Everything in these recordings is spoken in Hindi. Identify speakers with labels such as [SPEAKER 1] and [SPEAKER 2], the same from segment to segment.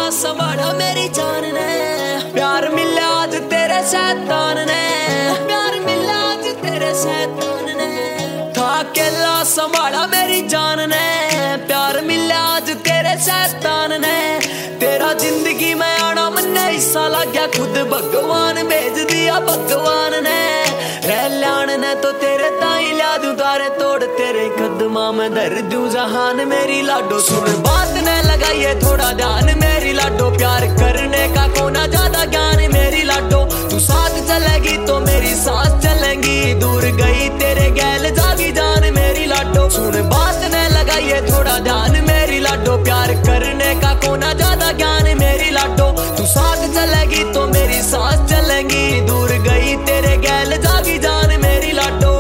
[SPEAKER 1] संभाला मेरी जान ने, प्यार मिला आज तेरे शैतान ने, प्यार मिला आज तेरे शैतान ने। था अकेला संभाला मेरी जान ने, प्यार मिला आज तेरे शैतान ने। तेरा जिंदगी में आना मन्ने हिस्सा लग गया, खुद भगवान भेज दिया भगवान ने। रह लान ने तो तेरे ताई ला दूं तारे तोड़, तेरे कदमा में धर दूं जहान मेरी लाडो। सुन बात ने लगाइए थोड़ा ध्यान मेरी लाडो, प्यार करने का कोना ज्यादा ज्ञान मेरी लाडो। तू साथ चलेगी तो मेरी सांस चलेंगी, दूर गई तेरे गैल जागी जान मेरी लाडो। सुन बात ने लगाइए थोड़ा ध्यान मेरी लाडो, प्यार करने का कोना ज्यादा ज्ञान मेरी लाडो। तू साथ चलेगी तो मेरी सांस चलेंगी, दूर गई तेरे गैल जागी जान मेरी लाडो।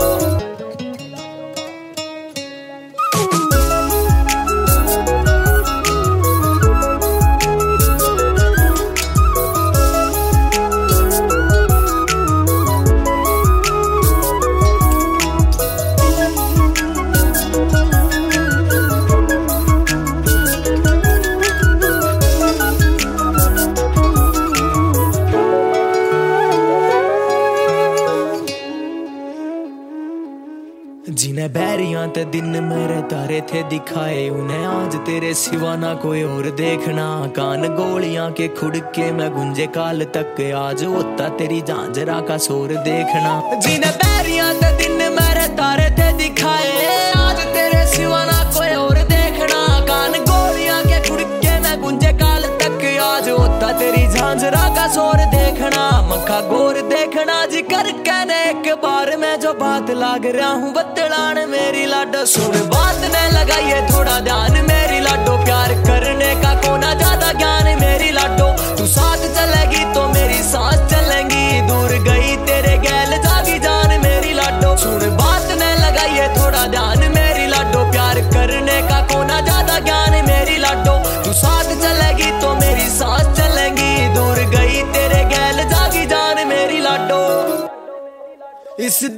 [SPEAKER 1] जिन्हें बैरियां ते दिन मेरे तारे थे दिखाए, उन्हें आज तेरे सिवा ना कोई और देखना। कान गोलियां के खुड़के में गुंजे काल तक, आज होता तेरी झांझरा का शोर देखना। जिन्हें बैरियां ते दिन मेरे तारे थे दिखाए, आज तेरे सिवा ना कोई और देखना। कान गोलियां के खुड़के में गुंजे काल तक, आज होता तेरी झांझरा का शोर देखना। मक्खा गोर देखना जी कर कहने एक बार में जो बात लाग रहा हूँ बतलान मेरी लाडो। सुन बात ने लगाइए थोड़ा ध्यान मेरी लाडो, प्यार करने का कोना ज्यादा ज्ञान मेरी लाडो। तू साथ चलेगी तो मेरी सांस चलेंगी, दूर गई तेरे गैल जागी जान मेरी लाडो। सुन बात ने लगाइए थोड़ा ध्यान मेरी लाडो, प्यार करने का कोना ज्यादा ज्ञान मेरी लाडो। तू साथ चलेगी तो मेरी सांस चलेंगी, दूर गई तेरे गैल जागी जान मेरी लाडो। इस